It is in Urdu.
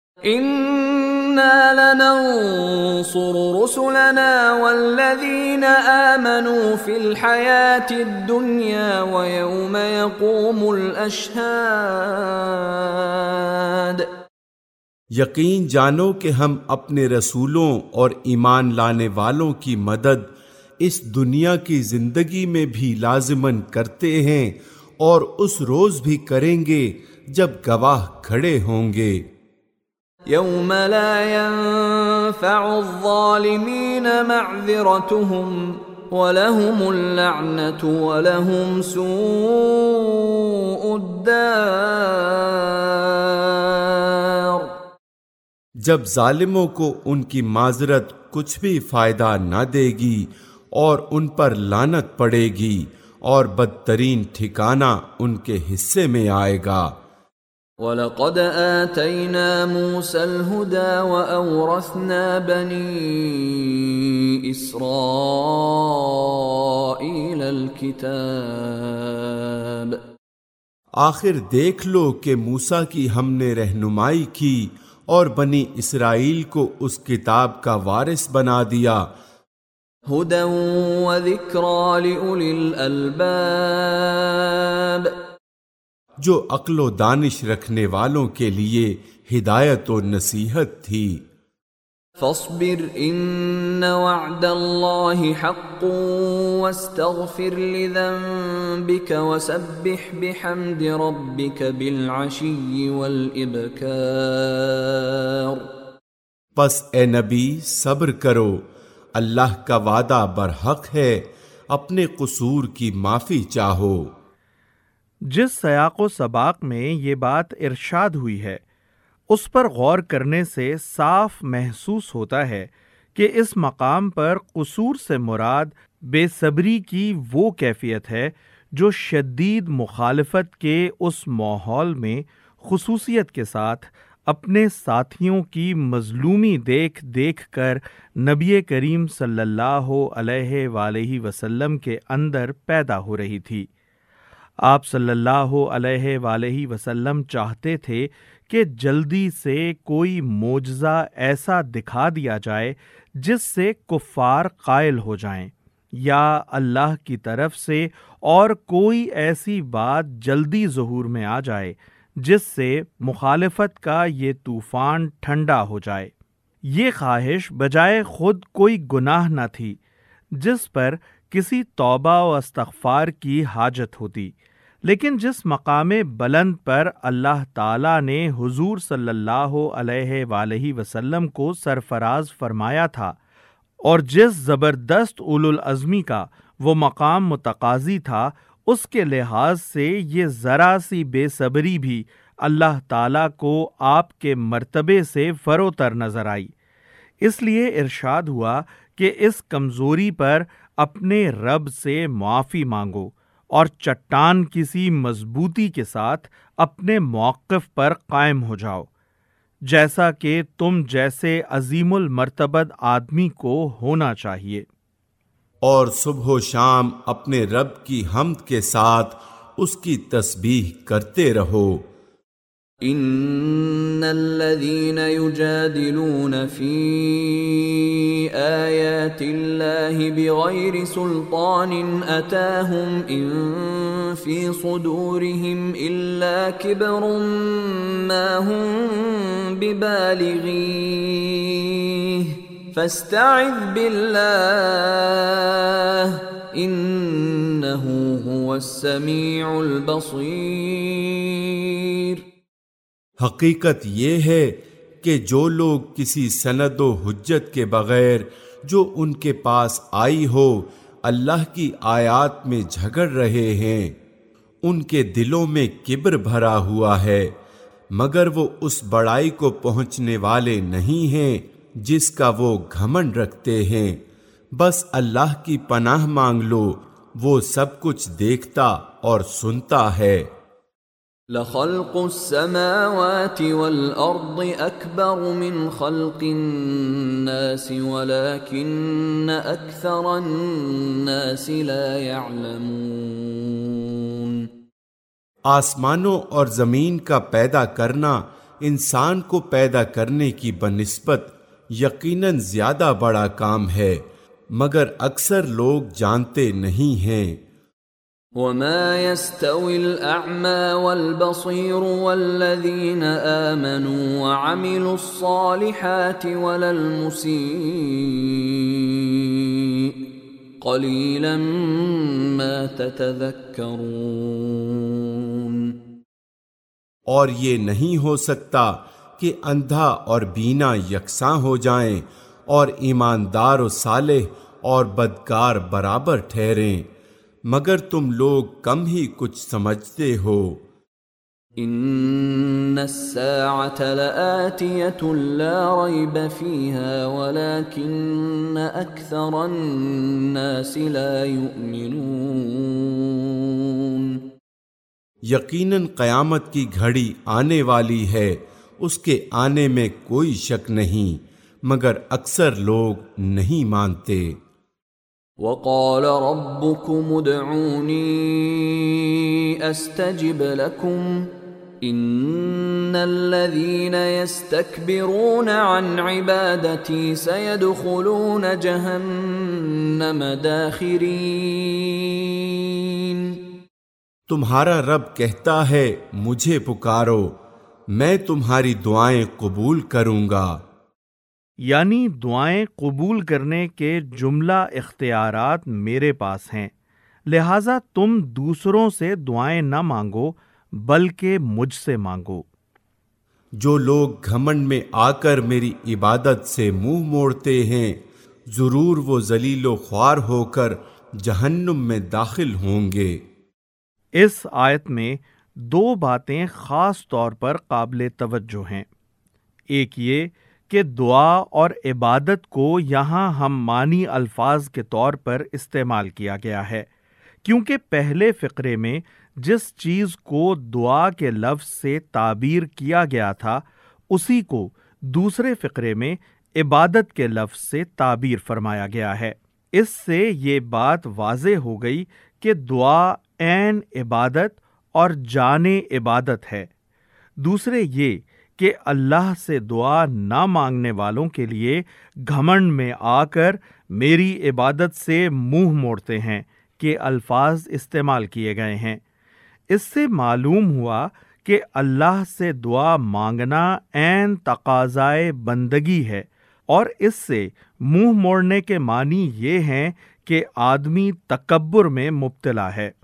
إنا لننصر رسلنا والذين آمنوا في الحياة الدنيا ويوم يقوم الأشهاد۔ یقین جانو کہ ہم اپنے رسولوں اور ایمان لانے والوں کی مدد اس دنیا کی زندگی میں بھی لازماً کرتے ہیں اور اس روز بھی کریں گے جب گواہ کھڑے ہوں گے۔ يوم لا ينفع الظالمين معذرتهم وَلَهُمُ اللَّعْنَةُ وَلَهُمْ سُوءُ الدَّارِ۔ جب ظالموں کو ان کی معذرت کچھ بھی فائدہ نہ دے گی اور ان پر لعنت پڑے گی اور بدترین ٹھکانہ ان کے حصے میں آئے گا۔ وَلَقَدْ آتَيْنَا مُوسَى الْهُدَى وَأَوْرَثْنَا بَنِي إِسْرَائِيلَ الْكِتَابَ۔ آخر دیکھ لو کہ موسیٰ کی ہم نے رہنمائی کی اور بنی اسرائیل کو اس کتاب کا وارث بنا دیا۔ هُدًى وَذِكْرَى لِأُولِي الْأَلْبَابِ، جو عقل و دانش رکھنے والوں کے لیے ہدایت و نصیحت تھی۔ فاصبر ان وعد اللہ حق واستغفر لذنبك وسبح بحمد ربك بالعشی والابکار۔ پس اے نبی صبر کرو، اللہ کا وعدہ برحق ہے، اپنے قصور کی معافی چاہو۔ جس سیاق و سباق میں یہ بات ارشاد ہوئی ہے اس پر غور کرنے سے صاف محسوس ہوتا ہے کہ اس مقام پر قصور سے مراد بے صبری کی وہ کیفیت ہے جو شدید مخالفت کے اس ماحول میں خصوصیت کے ساتھ اپنے ساتھیوں کی مظلومی دیکھ دیکھ کر نبی کریم صلی اللہ علیہ وآلہ وسلم کے اندر پیدا ہو رہی تھی۔ آپ صلی اللہ علیہ وآلہ وسلم چاہتے تھے کہ جلدی سے کوئی معجزہ ایسا دکھا دیا جائے جس سے کفار قائل ہو جائیں، یا اللہ کی طرف سے اور کوئی ایسی بات جلدی ظہور میں آ جائے جس سے مخالفت کا یہ طوفان ٹھنڈا ہو جائے۔ یہ خواہش بجائے خود کوئی گناہ نہ تھی جس پر کسی توبہ و استغفار کی حاجت ہوتی، لیکن جس مقام بلند پر اللہ تعالیٰ نے حضور صلی اللہ علیہ وآلہ وسلم کو سرفراز فرمایا تھا اور جس زبردست اولو العزمی کا وہ مقام متقاضی تھا، اس کے لحاظ سے یہ ذرا سی بے صبری بھی اللہ تعالیٰ کو آپ کے مرتبے سے فروتر نظر آئی۔ اس لیے ارشاد ہوا کہ اس کمزوری پر اپنے رب سے معافی مانگو اور چٹان کسی مضبوطی کے ساتھ اپنے موقف پر قائم ہو جاؤ، جیسا کہ تم جیسے عظیم المرتبت آدمی کو ہونا چاہیے۔ اور صبح و شام اپنے رب کی حمد کے ساتھ اس کی تسبیح کرتے رہو۔ ان الذين يجادلون في آيات الله بغير سلطان أتاهم إن في صدورهم إلا كبر ما هم ببالغيه فاستعذ بالله إنه هو السميع البصير۔ حقیقت یہ ہے کہ جو لوگ کسی سند و حجت کے بغیر جو ان کے پاس آئی ہو اللہ کی آیات میں جھگڑ رہے ہیں، ان کے دلوں میں کبر بھرا ہوا ہے، مگر وہ اس بڑائی کو پہنچنے والے نہیں ہیں جس کا وہ گھمنڈ رکھتے ہیں۔ بس اللہ کی پناہ مانگ لو، وہ سب کچھ دیکھتا اور سنتا ہے۔ لَخَلْقُ السَّمَاوَاتِ وَالْأَرْضِ أَكْبَرُ مِنْ خَلْقِ النَّاسِ وَلَكِنَّ أَكْثَرَ النَّاسِ لَا يَعْلَمُونَ۔ آسمانوں اور زمین کا پیدا کرنا انسان کو پیدا کرنے کی بنسبت یقیناً زیادہ بڑا کام ہے، مگر اکثر لوگ جانتے نہیں ہیں۔ وما يستوي الأعمى والبصير والذين آمنوا وعملوا الصالحات ولا المسيء قليلا ما تتذكرون۔ اور یہ نہیں ہو سکتا کہ اندھا اور بینا یکساں ہو جائیں اور ایماندار و صالح اور بدکار برابر ٹھہریں، مگر تم لوگ کم ہی کچھ سمجھتے ہو۔ ان الساعة لآتية لا ريب فيها ولكن اكثر الناس لا يؤمنون۔ یقیناً قیامت کی گھڑی آنے والی ہے، اس کے آنے میں کوئی شک نہیں، مگر اکثر لوگ نہیں مانتے۔ وقال ربكم ادعوني استجب لكم ان الذين يستكبرون عن عبادتي سيدخلون جهنم داخرين۔ تمہارا رب کہتا ہے مجھے پکارو، میں تمہاری دعائیں قبول کروں گا۔ یعنی دعائیں قبول کرنے کے جملہ اختیارات میرے پاس ہیں، لہٰذا تم دوسروں سے دعائیں نہ مانگو بلکہ مجھ سے مانگو۔ جو لوگ گھمنڈ میں آ کر میری عبادت سے منہ موڑتے ہیں، ضرور وہ ذلیل و خوار ہو کر جہنم میں داخل ہوں گے۔ اس آیت میں دو باتیں خاص طور پر قابل توجہ ہیں۔ ایک یہ کہ دعا اور عبادت کو یہاں ہم معنی الفاظ کے طور پر استعمال کیا گیا ہے، کیونکہ پہلے فقرے میں جس چیز کو دعا کے لفظ سے تعبیر کیا گیا تھا اسی کو دوسرے فقرے میں عبادت کے لفظ سے تعبیر فرمایا گیا ہے۔ اس سے یہ بات واضح ہو گئی کہ دعا عین عبادت اور جان عبادت ہے۔ دوسرے یہ کہ اللہ سے دعا نہ مانگنے والوں کے لیے گھمنڈ میں آ کر میری عبادت سے منہ موڑتے ہیں کہ الفاظ استعمال کیے گئے ہیں۔ اس سے معلوم ہوا کہ اللہ سے دعا مانگنا عین تقاضائے بندگی ہے، اور اس سے منہ موڑنے کے معنی یہ ہیں کہ آدمی تکبر میں مبتلا ہے۔